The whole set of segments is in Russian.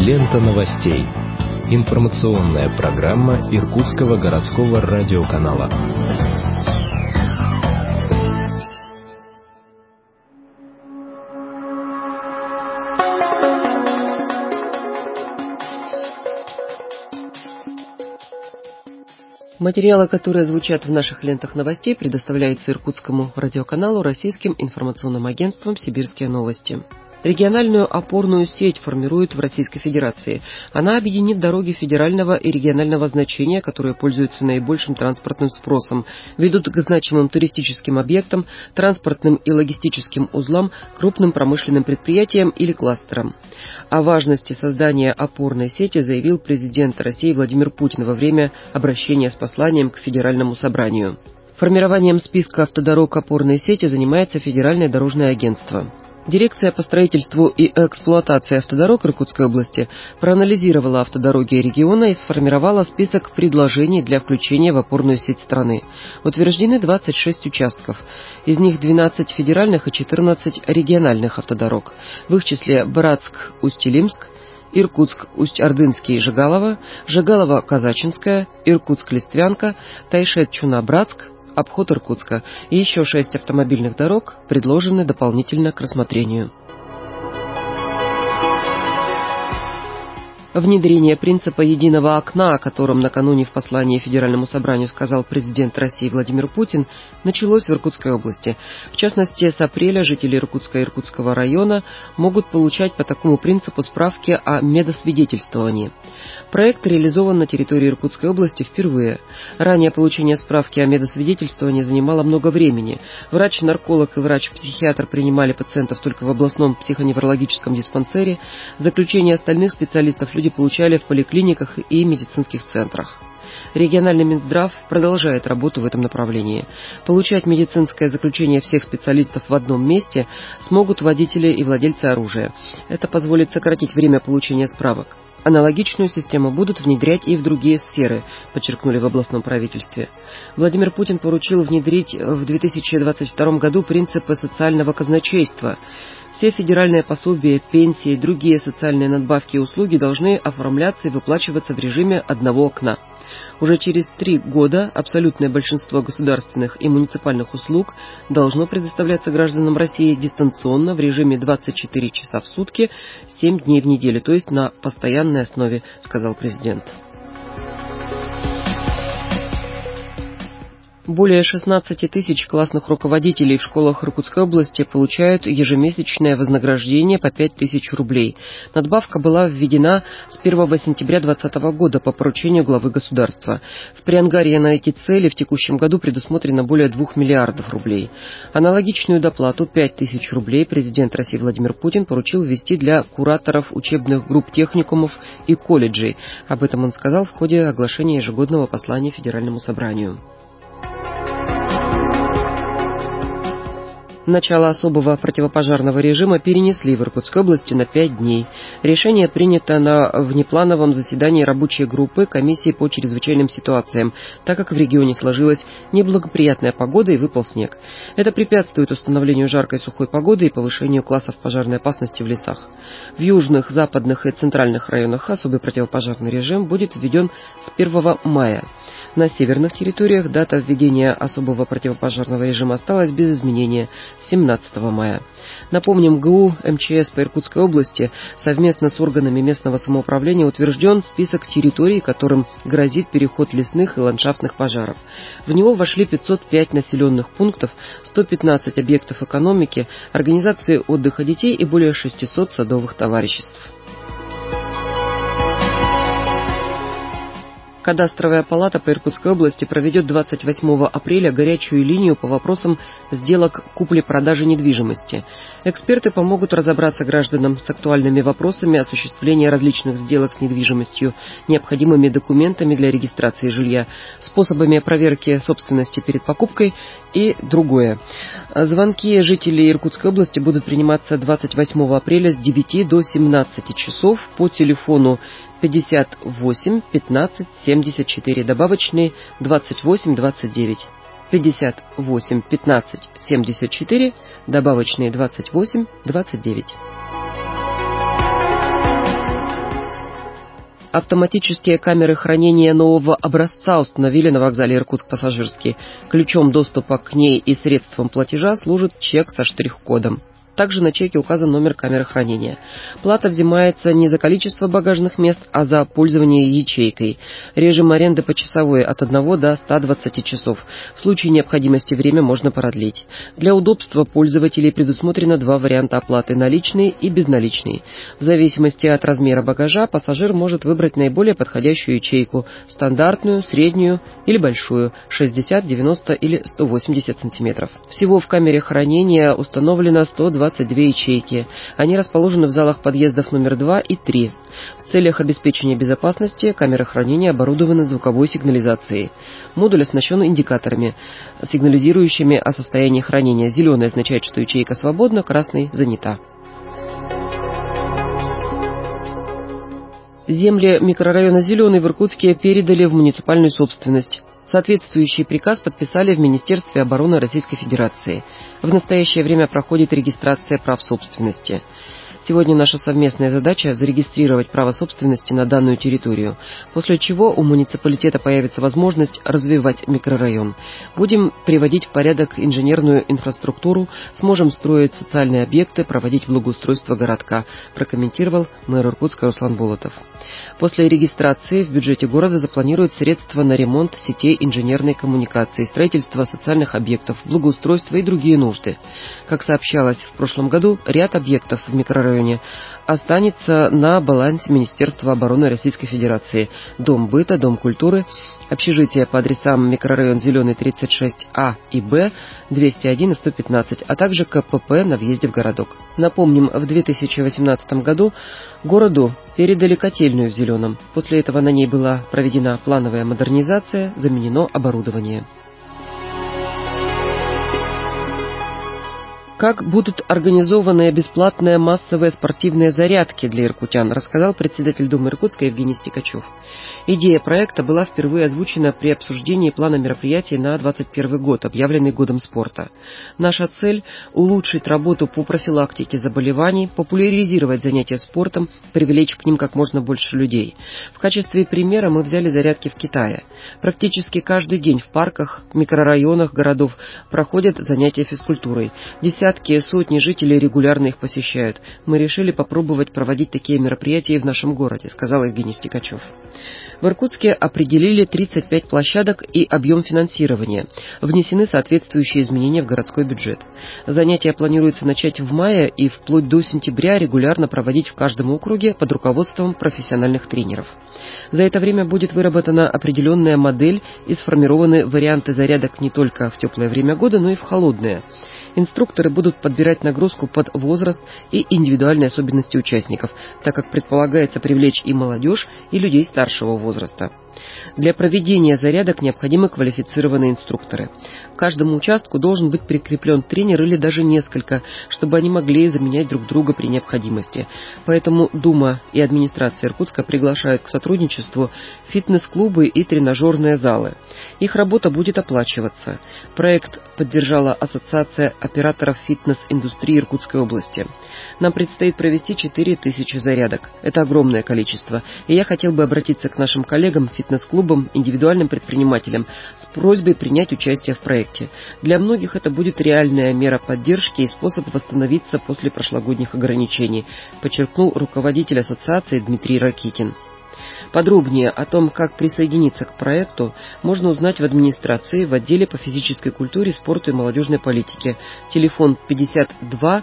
Лента новостей. Информационная программа Иркутского городского радиоканала. Материалы, которые звучат в наших лентах новостей, предоставляются Иркутскому радиоканалу российским информационным агентством «Сибирские новости». Региональную опорную сеть формируют в Российской Федерации. Она объединит дороги федерального и регионального значения, которые пользуются наибольшим транспортным спросом, ведут к значимым туристическим объектам, транспортным и логистическим узлам, крупным промышленным предприятиям или кластерам. О важности создания опорной сети заявил президент России Владимир Путин во время обращения с посланием к Федеральному собранию. Формированием списка автодорог опорной сети занимается Федеральное дорожное агентство. Дирекция по строительству и эксплуатации автодорог Иркутской области проанализировала автодороги региона и сформировала список предложений для включения в опорную сеть страны. Утверждены 26 участков. Из них 12 федеральных и 14 региональных автодорог. В их числе Братск-Усть-Илимск, Иркутск-Усть-Ордынский, Жигалово, Жигалово-Казачинская, Иркутск-Листвянка, Тайшет-Чуна-Братск, обход Иркутска и еще 6 автомобильных дорог предложены дополнительно к рассмотрению. Внедрение принципа единого окна, о котором накануне в послании Федеральному собранию сказал президент России Владимир Путин, началось в Иркутской области. В частности, с апреля жители Иркутска и Иркутского района могут получать по такому принципу справки о медосвидетельствовании. Проект реализован на территории Иркутской области впервые. Ранее получение справки о медосвидетельствовании занимало много времени. Врач-нарколог и врач-психиатр принимали пациентов только в областном психоневрологическом диспансере. Заключение остальных специалистов люди получали в поликлиниках и медицинских центрах. Региональный Минздрав продолжает работу в этом направлении. Получать медицинское заключение всех специалистов в одном месте смогут водители и владельцы оружия. Это позволит сократить время получения справок. Аналогичную систему будут внедрять и в другие сферы, подчеркнули в областном правительстве. Владимир Путин поручил внедрить в 2022 году принципы социального казначейства. Все федеральные пособия, пенсии и другие социальные надбавки и услуги должны оформляться и выплачиваться в режиме одного окна. Уже через 3 года абсолютное большинство государственных и муниципальных услуг должно предоставляться гражданам России дистанционно в режиме 24 часа в сутки, 7 дней в неделю, то есть на постоянной основе, сказал президент. Более 16 тысяч классных руководителей в школах Иркутской области получают ежемесячное вознаграждение по 5 тысяч рублей. Надбавка была введена с 1 сентября 2020 года по поручению главы государства. В Приангарье на эти цели в текущем году предусмотрено более 2 миллиардов рублей. Аналогичную доплату 5 тысяч рублей президент России Владимир Путин поручил ввести для кураторов учебных групп техникумов и колледжей. Об этом он сказал в ходе оглашения ежегодного послания Федеральному собранию. Начало особого противопожарного режима перенесли в Иркутской области на 5 дней. Решение принято на внеплановом заседании рабочей группы комиссии по чрезвычайным ситуациям, так как в регионе сложилась неблагоприятная погода и выпал снег. Это препятствует установлению жаркой сухой погоды и повышению классов пожарной опасности в лесах. В южных, западных и центральных районах особый противопожарный режим будет введен с 1 мая. На северных территориях дата введения особого противопожарного режима осталась без изменения – 17 мая. Напомним, ГУ МЧС по Иркутской области совместно с органами местного самоуправления утвержден список территорий, которым грозит переход лесных и ландшафтных пожаров. В него вошли 505 населенных пунктов, 115 объектов экономики, организации отдыха детей и более 600 садовых товариществ. Кадастровая палата по Иркутской области проведет 28 апреля горячую линию по вопросам сделок купли-продажи недвижимости. Эксперты помогут разобраться гражданам с актуальными вопросами осуществления различных сделок с недвижимостью, необходимыми документами для регистрации жилья, способами проверки собственности перед покупкой и другое. Звонки жителей Иркутской области будут приниматься 28 апреля с 9 до 17 часов по телефону 58 15 74, добавочный 28 29. 58 15 74, добавочный 28 29. Автоматические камеры хранения нового образца установили на вокзале Иркутск-Пассажирский. Ключом доступа к ней и средством платежа служит чек со штрих-кодом. Также на чеке указан номер камеры хранения. Плата взимается не за количество багажных мест, а за пользование ячейкой. Режим аренды почасовой от 1 до 120 часов. В случае необходимости время можно продлить. Для удобства пользователей предусмотрено 2 варианта оплаты – наличный и безналичный. В зависимости от размера багажа пассажир может выбрать наиболее подходящую ячейку – стандартную, среднюю или большую – 60, 90 или 180 см. Всего в камере хранения установлено 122 ячейки. Они расположены в залах подъездов номер 2 и 3. В целях обеспечения безопасности камеры хранения оборудованы звуковой сигнализацией. Модуль оснащен индикаторами, сигнализирующими о состоянии хранения. Зеленый означает, что ячейка свободна, красный – занята. Земли микрорайона «Зеленый» в Иркутске передали в муниципальную собственность. Соответствующий приказ подписали в Министерстве обороны Российской Федерации. В настоящее время проходит регистрация прав собственности. Сегодня наша совместная задача – зарегистрировать право собственности на данную территорию, после чего у муниципалитета появится возможность развивать микрорайон. Будем приводить в порядок инженерную инфраструктуру, сможем строить социальные объекты, проводить благоустройство городка, прокомментировал мэр Иркутска Руслан Болотов. После регистрации в бюджете города запланируют средства на ремонт сетей инженерной коммуникации, строительство социальных объектов, благоустройство и другие нужды. Как сообщалось в прошлом году, ряд объектов в микрорайоне останется на балансе Министерства обороны Российской Федерации. Дом быта, дом культуры, общежитие по адресам микрорайон «Зеленый» 36А и Б, 201 и 115, а также КПП на въезде в городок. Напомним, в 2018 году городу передали котельную в «Зеленом». После этого на ней была проведена плановая модернизация, заменено оборудование. Как будут организованы бесплатные массовые спортивные зарядки для иркутян, рассказал председатель Думы Иркутска Евгений Стекачев. Идея проекта была впервые озвучена при обсуждении плана мероприятий на 2021 год, объявленный годом спорта. Наша цель – улучшить работу по профилактике заболеваний, популяризировать занятия спортом, привлечь к ним как можно больше людей. В качестве примера мы взяли зарядки в Китае. Практически каждый день в парках, микрорайонах городов проходят занятия физкультурой. Десятки, сотни жителей регулярно их посещают. Мы решили попробовать проводить такие мероприятия и в нашем городе, сказал Евгений Стекачев. В Иркутске определили 35 площадок и объем финансирования. Внесены соответствующие изменения в городской бюджет. Занятия планируется начать в мае и вплоть до сентября регулярно проводить в каждом округе под руководством профессиональных тренеров. За это время будет выработана определенная модель и сформированы варианты зарядок не только в теплое время года, но и в холодное. Инструкторы будут подбирать нагрузку под возраст и индивидуальные особенности участников, так как предполагается привлечь и молодежь, и людей старшего возраста. Для проведения зарядок необходимы квалифицированные инструкторы. К каждому участку должен быть прикреплен тренер или даже несколько, чтобы они могли заменять друг друга при необходимости. Поэтому Дума и администрация Иркутска приглашают к сотрудничеству фитнес-клубы и тренажерные залы. Их работа будет оплачиваться. Проект поддержала Ассоциация операторов фитнес-индустрии Иркутской области. Нам предстоит провести 4000 зарядок. Это огромное количество. И я хотел бы обратиться к нашим коллегам, фитнес-клубам, индивидуальным предпринимателям с просьбой принять участие в проекте. Для многих это будет реальная мера поддержки и способ восстановиться после прошлогодних ограничений, подчеркнул руководитель ассоциации Дмитрий Ракитин. Подробнее о том, как присоединиться к проекту, можно узнать в администрации в отделе по физической культуре, спорту и молодежной политике. Телефон 52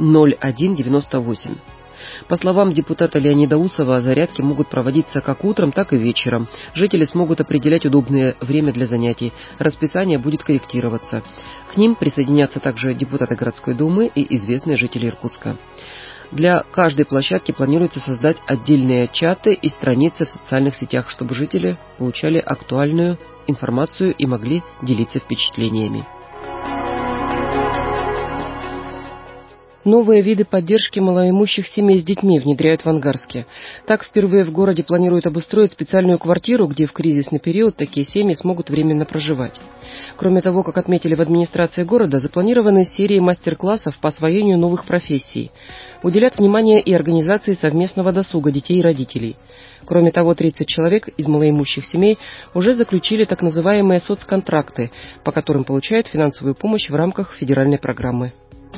01 98. По словам депутата Леонида Усова, зарядки могут проводиться как утром, так и вечером. Жители смогут определять удобное время для занятий. Расписание будет корректироваться. К ним присоединятся также депутаты городской думы и известные жители Иркутска. Для каждой площадки планируется создать отдельные чаты и страницы в социальных сетях, чтобы жители получали актуальную информацию и могли делиться впечатлениями. Новые виды поддержки малоимущих семей с детьми внедряют в Ангарске. Так, впервые в городе планируют обустроить специальную квартиру, где в кризисный период такие семьи смогут временно проживать. Кроме того, как отметили в администрации города, запланированы серии мастер-классов по освоению новых профессий. Уделят внимание и организации совместного досуга детей и родителей. Кроме того, 30 человек из малоимущих семей уже заключили так называемые соцконтракты, по которым получают финансовую помощь в рамках федеральной программы.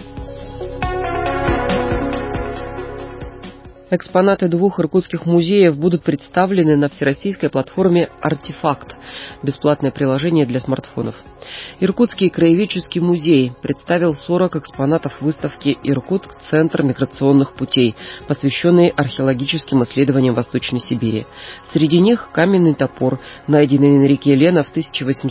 Экспонаты 2 иркутских музеев будут представлены на всероссийской платформе «Артефакт» – бесплатное приложение для смартфонов. Иркутский краеведческий музей представил 40 экспонатов выставки «Иркутск. Центр миграционных путей», посвященной археологическим исследованиям Восточной Сибири. Среди них каменный топор, найденный на реке Лена в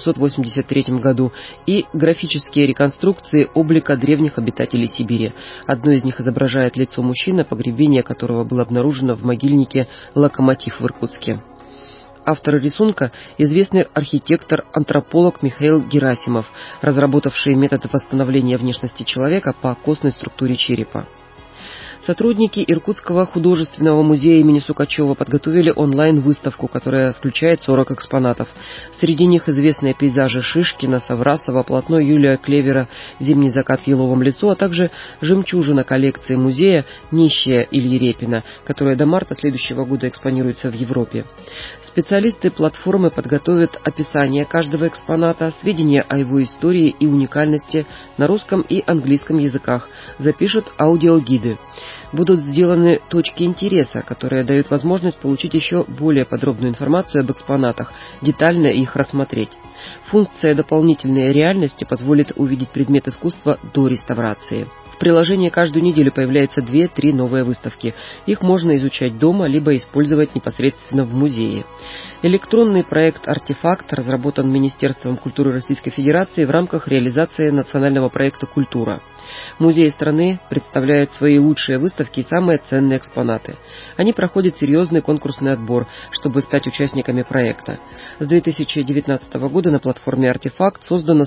1883 году, и графические реконструкции облика древних обитателей Сибири. Одно из них изображает лицо мужчины, погребение которого было обнаружено в могильнике «Локомотив» в Иркутске. Автор рисунка – известный архитектор-антрополог Михаил Герасимов, разработавший метод восстановления внешности человека по костной структуре черепа. Сотрудники Иркутского художественного музея имени Сукачева подготовили онлайн-выставку, которая включает 40 экспонатов. Среди них известные пейзажи Шишкина, Саврасова, полотно Юлия Клевера «Зимний закат в еловом лесу», а также жемчужина коллекции музея «Нищая» Ильи Репина, которая до марта следующего года экспонируется в Европе. Специалисты платформы подготовят описание каждого экспоната, сведения о его истории и уникальности на русском и английском языках, запишут аудиогиды. Будут сделаны точки интереса, которые дают возможность получить еще более подробную информацию об экспонатах, детально их рассмотреть. Функция дополнительной реальности позволит увидеть предмет искусства до реставрации. В приложении каждую неделю появляются 2-3 новые выставки. Их можно изучать дома, либо использовать непосредственно в музее. Электронный проект «Артефакт» разработан Министерством культуры Российской Федерации в рамках реализации национального проекта «Культура». Музеи страны представляют свои лучшие выставки и самые ценные экспонаты. Они проходят серьезный конкурсный отбор, чтобы стать участниками проекта. С 2019 года на платформе «Артефакт» создано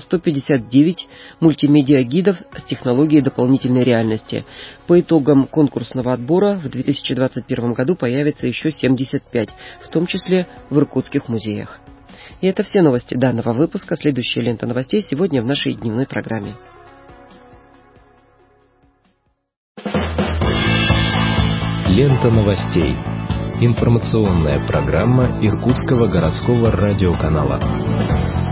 159 мультимедиа-гидов с технологией дополнительной реальности. По итогам конкурсного отбора в 2021 году появится еще 75, в том числе в иркутских музеях. И это все новости данного выпуска. Следующая лента новостей сегодня в нашей дневной программе. Лента новостей. Информационная программа Иркутского городского радиоканала.